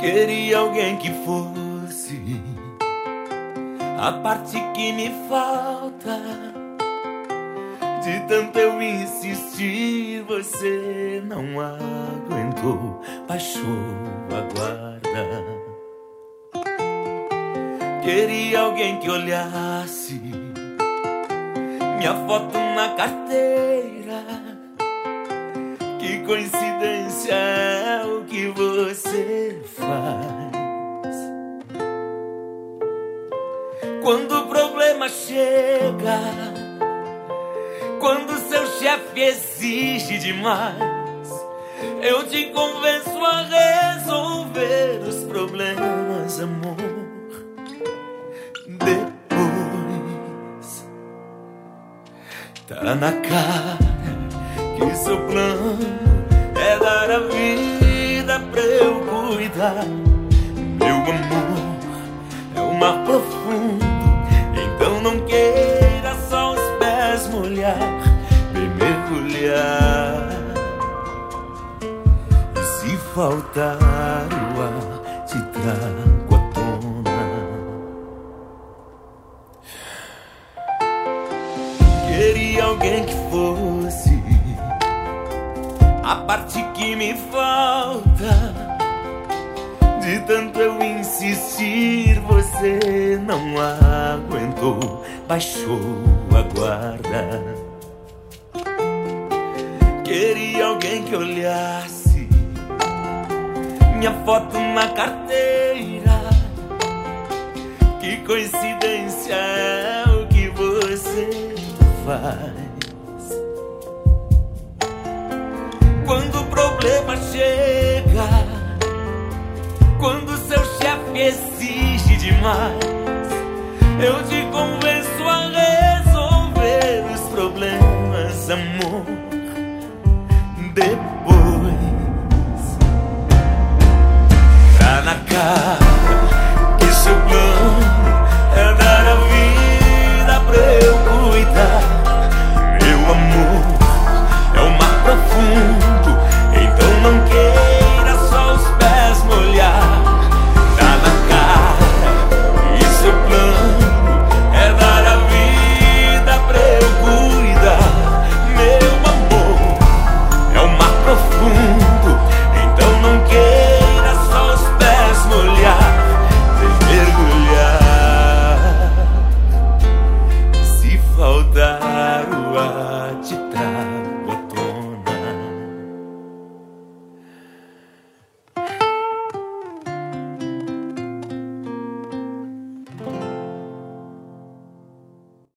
Queria alguém que fosse a parte que me falta. De tanto eu insistir, você não aguentou, baixou a guarda. Queria alguém que olhasse minha foto na carteira. Que coincidência é o que você faz. Quando o problema chega, quando seu chefe exige demais, eu te convenço a resolver os problemas, amor. Depois tá na cara que seu plano é dar a vida pra eu cuidar. Meu amor é um mar profundo, então não queira só os pés molhar, bem mergulhar. E se faltar o ar, te trago à tona. Queria alguém que fosse a parte que me falta. De tanto eu insistir, você não aguentou, baixou a guarda. Queria alguém que olhasse minha foto na carteira. Que coincidência é o que você faz. Quando o problema chega, quando seu chefe exige demais, eu te convenço a resolver os problemas, amor. Depois tá na cara que seu plano é dar a vida pra eu cuidar. Meu amor é um mar profundo, então não queira só os pés molhar. Tá na cara e seu plano é dar a vida pra eu cuidar. Meu amor é um mar profundo, então não queira só os pés molhar, mergulhar. Se faltar o ar, te trago